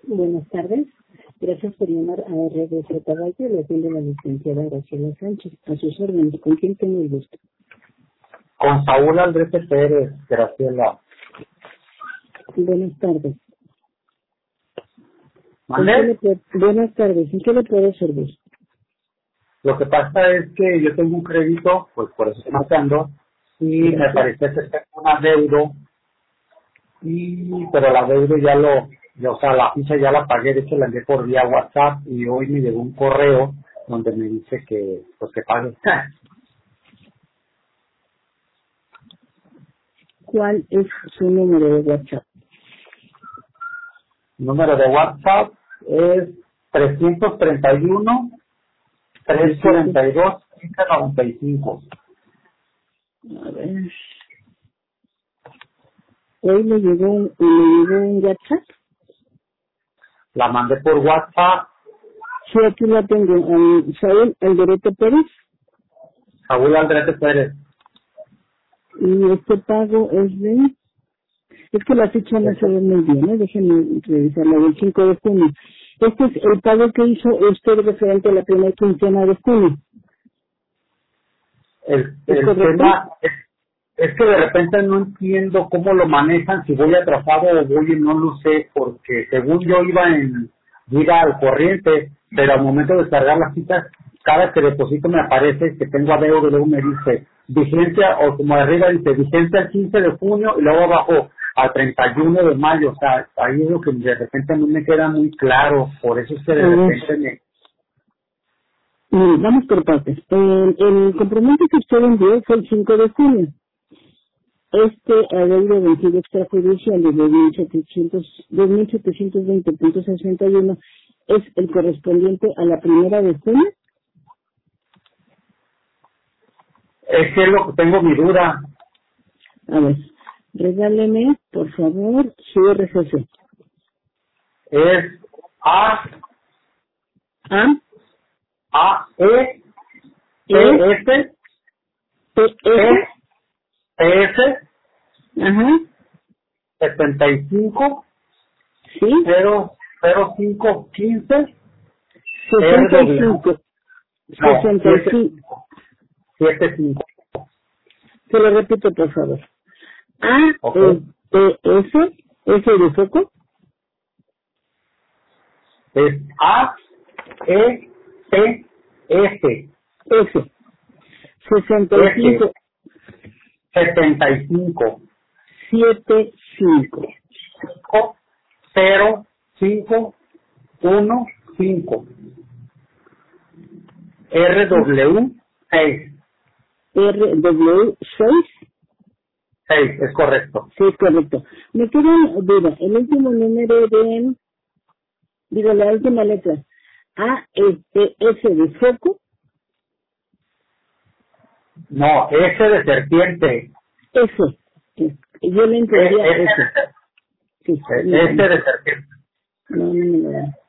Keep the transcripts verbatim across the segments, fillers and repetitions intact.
Buenas tardes. Gracias por llamar a R D C Valle. Le atiende la licenciada Graciela Sánchez. A sus órdenes. ¿Con quién tengo el gusto? Con Saúl Andrés Pérez, Graciela. Buenas tardes. ¿En qué ¿Mande? le puedo- Buenas tardes. ¿En qué le puedo servir? Lo que pasa es que yo tengo un crédito, pues por eso estoy marcando, y me Gracias. parece que tengo un adeudo, y, pero el adeudo ya lo, ya, o sea, la ficha ya la pagué, de hecho la envié por vía WhatsApp, y hoy me llegó un correo donde me dice que, pues que pague. ¿Cuál es su número de WhatsApp? Número de WhatsApp es trescientos treinta y uno, trescientos cuarenta y dos, quince noventa y cinco. A ver. Hoy le llegó un, le llegó un WhatsApp. La mandé por WhatsApp. Sí, aquí la tengo. Um, Saúl Alderete Pérez. Saúl Andrés Pérez. Y este pago es de... Es que la fecha no se ve muy bien, ¿eh? Déjenme revisarla, del cinco de junio. Este es el pago que hizo usted referente a la primera quincena de junio. El, ¿Es el correcto? tema es, es que de repente no entiendo cómo lo manejan, si voy atrasado o voy, no lo sé, porque según yo iba en iba al corriente, pero al momento de descargar las citas, cada que deposito me aparece que tengo adeudo, luego me dice vigencia, o como arriba dice vigencia el quince de junio, y luego abajo al treinta y uno de mayo, o sea, ahí es lo que de repente no me queda muy claro, por eso es que de A ver, repente me... mire, vamos por partes. El, el compromiso que usted envió fue el cinco de junio. Este adeudo vencido extrajudicial de dos mil setecientos dos mil setecientos veinte punto sesenta y uno es el correspondiente a la primera de junio. Es que es lo que tengo mi duda. A ver, regáleme, por favor, su R F C. Es A, A, A, E, P, E, S, P, F, P, S, ajá, setenta y cinco, sí, cero, cero, cinco, quince, R, sesenta y W, cinco, no, sesenta y siete, cinco. siete, cinco, Se lo repito, por favor. A, ok, E, P, S, S de foco, es A, E, P, S, S, sesenta y S, cinco, setenta y cinco, siete, cinco. cero, cinco, uno, cinco, R, W, seis, R, W, seis, seis, es correcto. sí, es correcto. Me queda una duda, el último número de, digo, la última letra, A, E, P, S de foco, No, S de serpiente. S. Yo le E- entendería S S. de, ser- Sí, eh, S permítame. de serpiente. No, no me lo dan.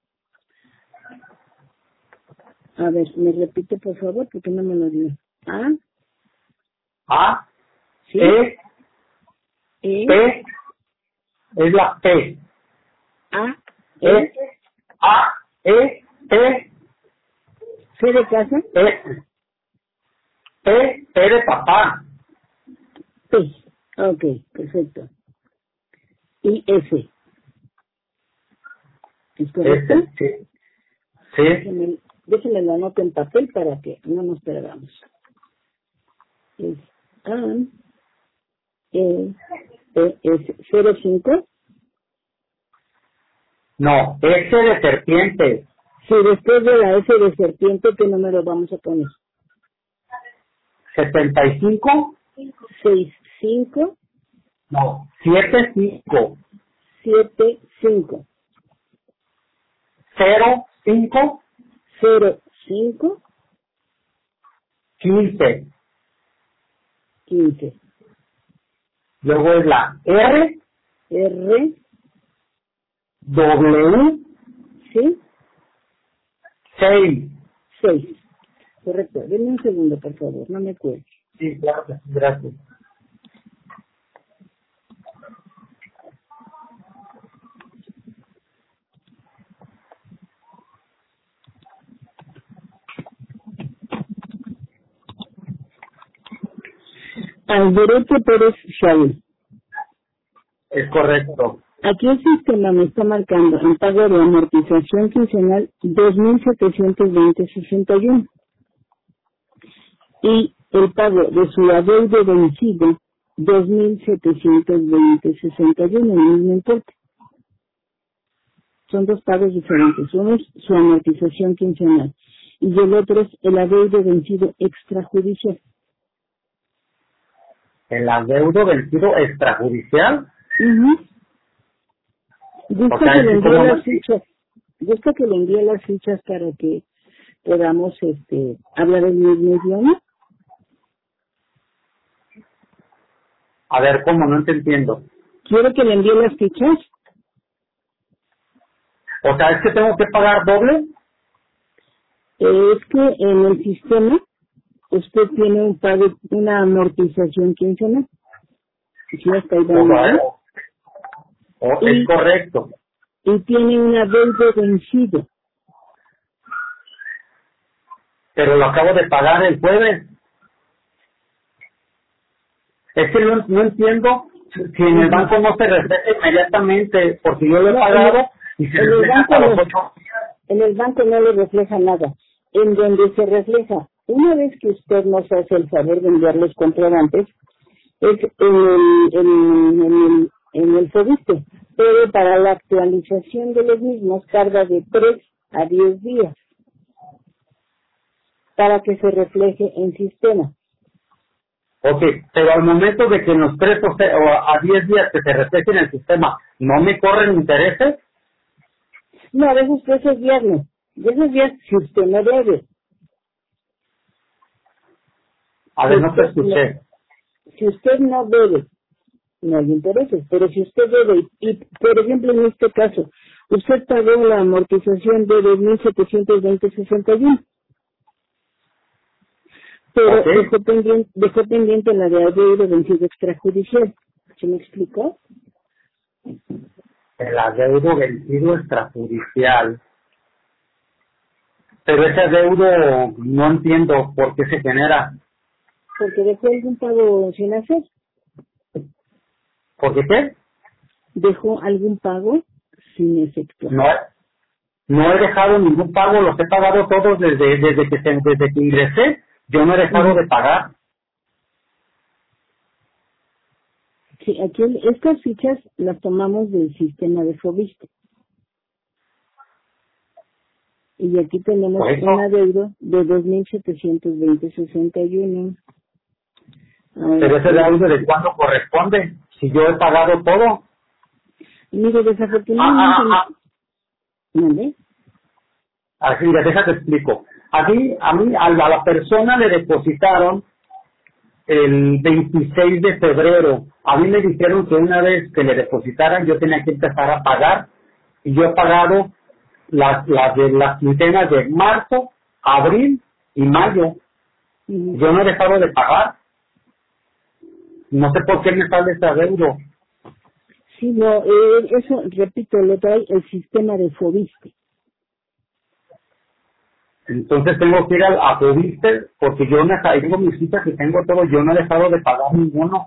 A ver, me repite, por favor, porque no me lo dio. A, A, sí, E, E, P, es la P. A, E, S, A, E, P, C de casa, S. P, P de papá. P. Ok, perfecto. Y S. ¿Es correcto? S, sí. Sí, Déjenme, déjenme la nota en papel para que no nos perdamos. Es A, E, P, S, cero cinco. no, S de serpiente. Si después de la S de serpiente, ¿qué número vamos a poner? setenta y cinco, seis cinco no, siete cinco, siete cinco cero, cinco, cero cinco quince. quince. Luego es la R, R, W, sí, seis. seis. Correcto. Denme un segundo, por favor, no me cuelgue. Sí, claro que sí, gracias. Alberto Pérez Shaul. Es correcto. Aquí el sistema me está marcando en pago de amortización quincenal dos mil setecientos veinte punto sesenta y uno y el pago de su adeudo vencido dos mil setecientos veinte punto sesenta y uno, el mismo importe. Son dos pagos diferentes. Uno es su amortización quincenal y el otro es el adeudo vencido extrajudicial. ¿El adeudo vencido extrajudicial? Uh-huh. Gusta O sea, que le es envíe como- las fichas, gusta que le envíe las fichas para que podamos este hablar el mismo idioma. A ver, ¿cómo? No te entiendo. ¿Quiere que le envíe las fichas? O sea, ¿es que tengo que pagar doble? Eh, es que en el sistema usted tiene un pago, una amortización quincenal. ¿Sí está ahí O sea, dando? o- Y- es correcto. Y tiene un adeudo vencido. Pero lo acabo de pagar el jueves. Es que no, no entiendo si en el banco no se refleja inmediatamente, porque yo lo he No, pagado y se en el refleja banco hasta los no. ocho días. En el banco no le refleja nada. En donde se refleja, una vez que usted nos hace el favor de enviar los comprobantes, es en el, en, en el, en el FOBISTE. Pero para la actualización de los mismos tarda de tres a diez días para que se refleje en sistema. Ok, pero al momento de que en los tres o, se- o a diez días que se refleje en el sistema, ¿no me corren intereses? No, a veces de esos días no. De esos días, si usted no debe, A ver, no te escuché. si usted no debe, no hay intereses. Pero si usted debe, y por ejemplo en este caso, usted pagó la amortización de dos mil setecientos veinte punto sesenta y uno, pero Ok. dejó pendiente, dejó pendiente la de adeudo vencido extrajudicial. ¿Se me explicó? El adeudo vencido extrajudicial. Pero ese adeudo no entiendo por qué se genera. Porque dejó algún pago sin hacer. ¿Por qué qué? Dejó algún pago sin efectuar. No, no he dejado ningún pago, los he pagado todos desde desde que se- desde que ingresé. Yo no he dejado Ujú. de pagar. Sí, aquí el- estas fichas las tomamos del sistema de FOBISTE. Y aquí tenemos Por eso, un adeudo de dos mil setecientos veinte punto sesenta y uno. pero ese adeudo de cuándo corresponde, si yo he pagado todo. Mire, Ah, desafortunadamente, ah, ah, ¿mande? así, ya déjate explico. Aquí, a mí, a la, a la persona le depositaron el veintiséis de febrero. A mí me dijeron que una vez que le depositaran yo tenía que empezar a pagar y yo he pagado las, las de las quincenas de marzo, abril y mayo. Ujú. Yo no he dejado de pagar. No sé por qué me sale ese adeudo. Sí, no, eh, eso, repito, lo trae el sistema de FOBISTE. Entonces tengo que ir a, a Fobiste porque yo no he- tengo mis citas y tengo todo. Yo no he dejado de pagar ninguno.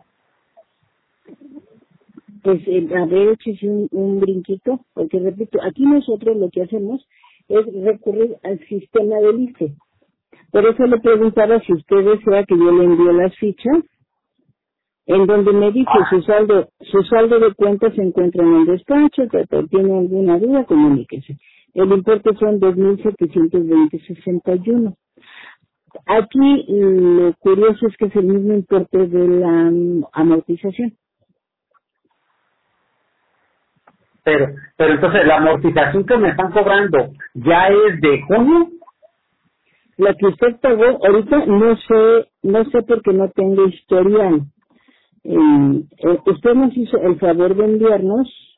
Pues, eh, a ver, échese un, un brinquito, porque repito, aquí nosotros lo que hacemos es recurrir al sistema del I C E. Por eso le preguntaba si usted desea que yo le envíe las fichas, en donde me dice su saldo, su saldo de cuenta se encuentra en el despacho, que que tiene alguna duda, comuníquese. El importe son dos mil setecientos veinte punto sesenta y uno. Aquí lo curioso es que es el mismo importe de la mm, amortización. Pero, pero entonces la amortización que me están cobrando ya es de junio. La que usted pagó, ahorita no sé, no sé porque no tengo historial. Eh, eh, usted nos hizo el favor de enviarnos,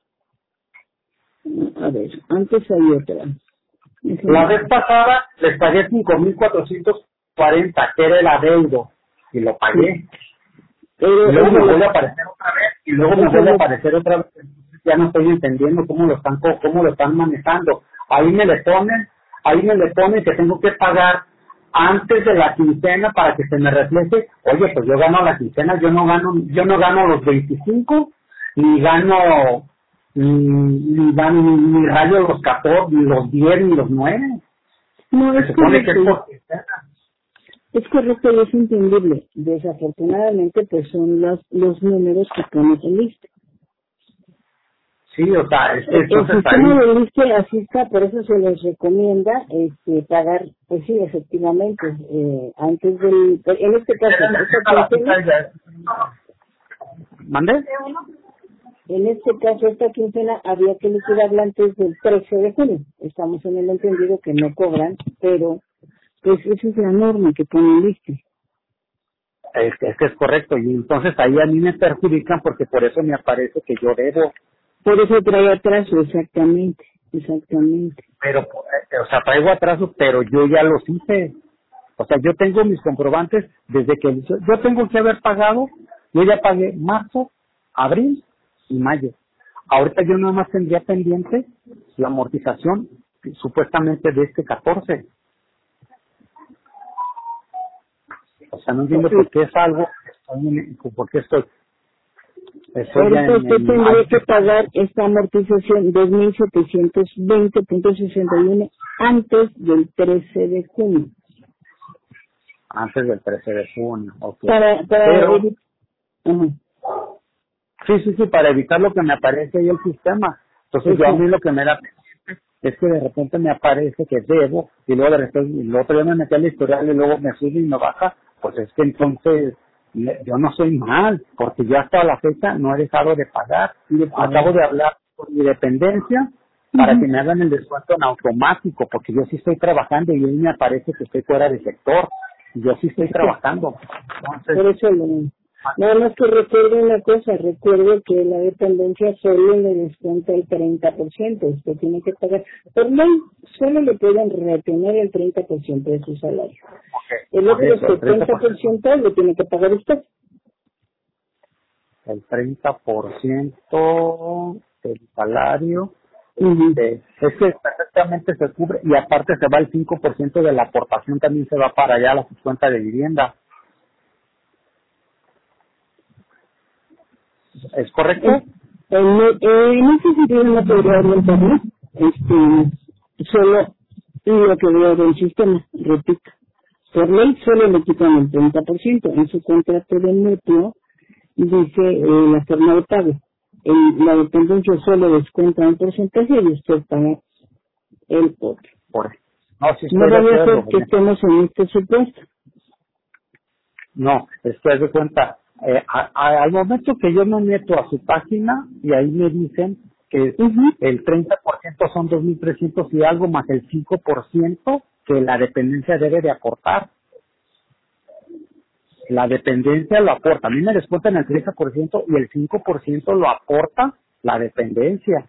a ver, antes hay otra. Déjeme La ver. vez pasada les pagué cinco mil cuatrocientos cuarenta, que era el adeudo, y lo pagué. Pero Y luego eso me lo, vuelve a aparecer otra vez, y luego me eso vuelve a lo, aparecer otra vez. Entonces ya no estoy entendiendo cómo lo están cómo lo están manejando. Ahí me le ponen, ahí me le ponen que tengo que pagar antes de la quincena para que se me refleje, oye, pues yo gano la quincena, yo no gano, yo no gano los veinticinco, ni gano, ni, ni gano, ni, ni rayo los catorce, ni los diez, ni los nueve. No, Se es supone que es correcto. por quincena. Es correcto y es entendible. Desafortunadamente, pues son los, los números que pones en lista. Sí, o sea, es que El, el entonces sistema ahí, de lista así está, por eso se les recomienda este, pagar, pues sí, efectivamente, eh, antes del, en este caso, esta quincena, ¿mande? en este caso, esta quincena había que liquidarla antes del trece de junio. Estamos en el entendido que no cobran, pero pues esa es la norma que ponen lista. Es que, es que es correcto, y entonces ahí a mí me perjudican porque por eso me aparece que yo debo, Por eso trae atraso, exactamente, exactamente. pero, eh, o sea, traigo atraso, pero yo ya los hice. O sea, yo tengo mis comprobantes desde que yo tengo que haber pagado, yo ya pagué marzo, abril y mayo. Ahorita yo nada más tendría pendiente la amortización supuestamente de este catorce. O sea, no entiendo por qué es algo, estoy en- por qué estoy, estoy ya Ahorita en, usted en tendría mayo. que pagar esta amortización dos mil setecientos veinte punto sesenta y uno antes del trece de junio. Antes del trece de junio, ok. Para, para Pero, evi- Ajá, sí, sí, sí, para evitar lo que me aparece ahí el sistema. Entonces yo a mí exacto. lo que me da es que de repente me aparece que debo y luego de repente y el otro día me metí al historial y luego me sube y me baja, pues es que entonces le- yo no soy mal, porque yo hasta la fecha no he dejado de pagar. De Acabo pagar. de hablar con mi dependencia para que Ujú. me hagan el descuento en automático, porque yo sí estoy trabajando y ahí me aparece que estoy fuera de sector, y yo sí estoy Sí, trabajando. Entonces, por eso lo, nada más que recuerde una cosa, recuerde que la dependencia solo le descuenta el treinta por ciento, usted tiene que pagar, por ley solo le pueden retener el treinta por ciento de su salario, el por otro eso, el treinta setenta por por ciento ciento lo tiene que pagar usted. el treinta por ciento del salario. Ujú. Este, es que perfectamente se cubre y aparte se va el cinco por ciento de la aportación, también se va para allá a la cuenta de vivienda. ¿Es correcto? Eh, En, en ese sentido no podría orientarlo, este, solo lo que veo del sistema, repito. Por ley solo le quitan el treinta por ciento. En su contrato de mutuo dice eh, la forma de pago. En la dependencia solo descuenta un porcentaje y usted paga el otro. Por, no, sí No estoy de vaya a acuerdo. ser que estemos en este supuesto. No, es que haz de cuenta, eh, a- a- al momento que yo me meto a su página y ahí me dicen que Ujú. el treinta por ciento son dos mil trescientos y algo más el cinco por ciento que la dependencia debe de aportar. La dependencia lo aporta. A mí me descuentan el treinta por ciento y el cinco por ciento lo aporta la dependencia.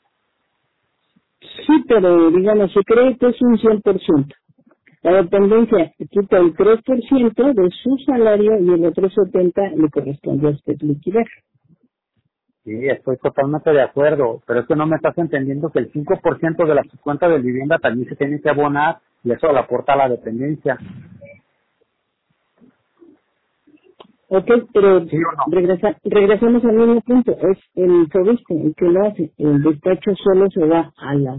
Sí, pero digamos, su crédito es un cien por ciento. La dependencia quita el tres por ciento de su salario y el otro setenta por ciento le corresponde a usted liquidar. Sí, estoy totalmente de acuerdo, pero es que no me estás entendiendo que el cinco por ciento de la cuenta de vivienda también se tiene que abonar y eso lo aporta la dependencia. Ok, pero ¿Sí o no? regresa, regresamos al mismo punto. Es el sobiste el que lo hace. El despacho solo se va a las...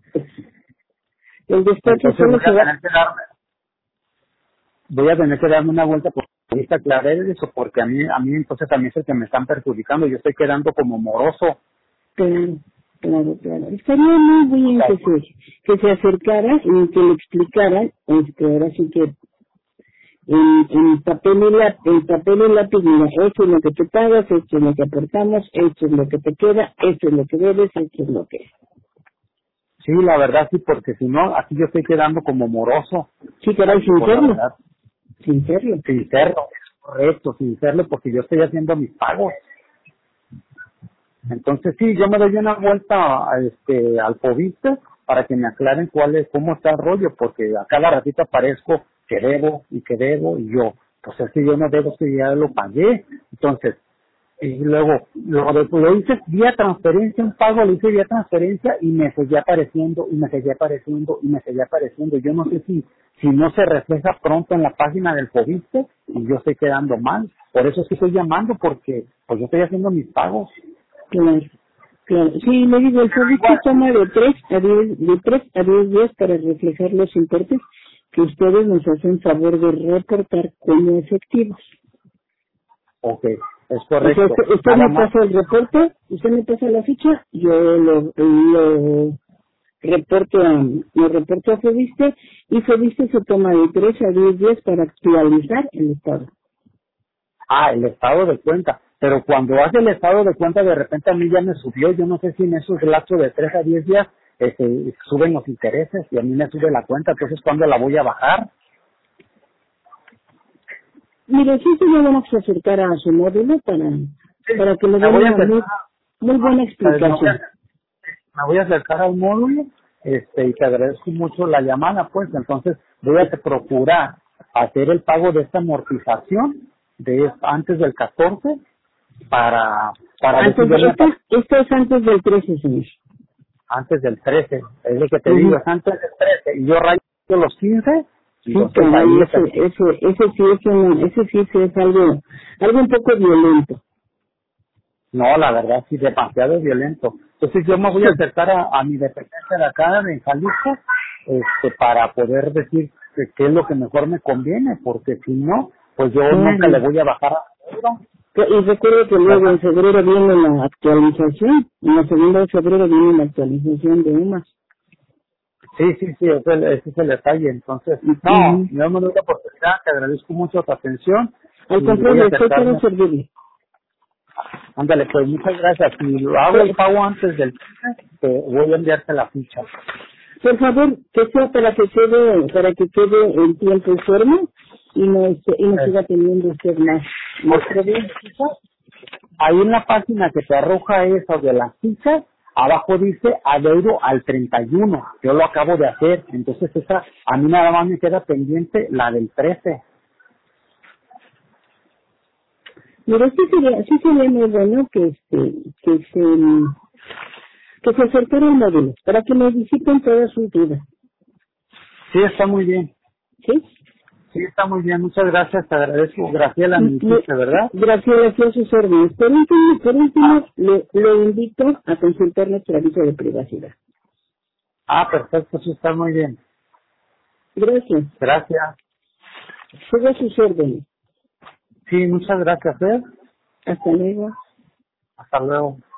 El despacho Entonces solo voy se a va... tener que darme, voy a tener que darme una vuelta por esta aclarar eso, porque a mí, a mí entonces también es el que me están perjudicando, yo estoy quedando como moroso. Claro, claro, claro. Estaría muy bien que se, que se acercara y que le explicaran, este, ahora sí que en, en papel y lápiz, en papel y lápiz, mira, esto es lo que te pagas, esto es lo que aportamos, esto es lo que te queda, esto es lo que debes, esto es lo que es. Sí, la verdad sí, porque si no, aquí yo estoy quedando como moroso, Sí, caray, sin por la serlo, verdad. sin serlo. Sin serlo, es correcto, sin serlo, porque yo estoy haciendo mis pagos. Entonces sí, yo me doy una vuelta a este, al Fobiste para que me aclaren cuál es, cómo está el rollo, porque a cada ratito aparezco que debo y que debo y yo, pues es que yo no debo, que ya lo pagué. Entonces, Y luego, lo, lo hice vía transferencia, un pago lo hice vía transferencia y me seguía apareciendo, y me seguía apareciendo, y me seguía apareciendo. Yo no sé si, si no se refleja pronto en la página del Fobiste y yo estoy quedando mal. Por eso es que estoy llamando, porque pues yo estoy haciendo mis pagos. Claro, claro. Sí, le digo, el Fobiste toma de tres a diez, de tres a diez días para reflejar los importes que ustedes nos hacen favor de reportar como efectivos. Ok, es O sea, correcto. usted, usted Nada me más. pasa el reporte, usted me pasa la ficha, yo lo, lo reporto a, lo reporto a Fobiste, y Fobiste se toma de tres a diez días para actualizar el estado. Ah, el estado de cuenta. Pero cuando hace el estado de cuenta, de repente a mí ya me subió. Yo no sé si en esos lapsos de tres a diez días este, suben los intereses y a mí me sube la cuenta. Entonces, ¿cuándo la voy a bajar? Mire, sí se vamos a acercar a su módulo para, Sí, para que le me den voy a una acercar, muy, muy buena me voy a, explicación. me voy a acercar al módulo este, y te agradezco mucho la llamada. Pues entonces voy a procurar hacer el pago de esta amortización de antes del catorce para, para ver si Antes yo de, me esto, esto es antes del trece, señor. antes del trece, es lo que te digo, Ujú. es antes del trece, y yo rayo los quince, Sí, entonces ahí caray, es ese, el, ese, ese sí es un, ese sí sí es algo, algo un poco violento. no, la verdad sí, demasiado violento. Entonces yo me voy a acercar a, a mi dependencia de acá, de Jalisco, este, para poder decir que- qué es lo que mejor me conviene, porque si no, pues yo nunca le Claro. voy a bajar a euro, Y recuerdo que luego ¿verdad? en febrero viene la actualización, en la segunda de febrero viene la actualización de U M A S. Sí, sí, sí, ese, es el- ese es el detalle. Entonces, no, Ujú. me dado la oportunidad, te agradezco mucho tu atención Al y voy a contrario, estoy para acercarme. servirle. Ándale, pues muchas gracias. Si lo hago el Por, pago antes del quince, te voy a enviarte la ficha. por favor, que sea para que quede, para que quede en tiempo y forma y no, este, y no Eh, siga teniendo usted más, más porque problemas. ahí en la página que te arroja eso de las fichas, abajo dice adeudo al treinta y uno. Yo lo acabo de hacer. Entonces esa, a mí nada más me queda pendiente la del trece. Mira, sí sería, sí sería muy bueno que este, que se, que se acercara el módulo, para que me visiten todas sus dudas, Sí, está muy bien. ¿sí? Sí, está muy bien. Muchas gracias. Te agradezco. Graciela, me Y- y- dijiste, ¿verdad? Gracias a sus órdenes. Por último, por último, le, le invito a consultar nuestro aviso de privacidad. Ah, perfecto. Sí, está muy bien. Gracias. Gracias. Sigo a sus órdenes. Sí, muchas gracias, ¿eh? Hasta luego. Hasta luego.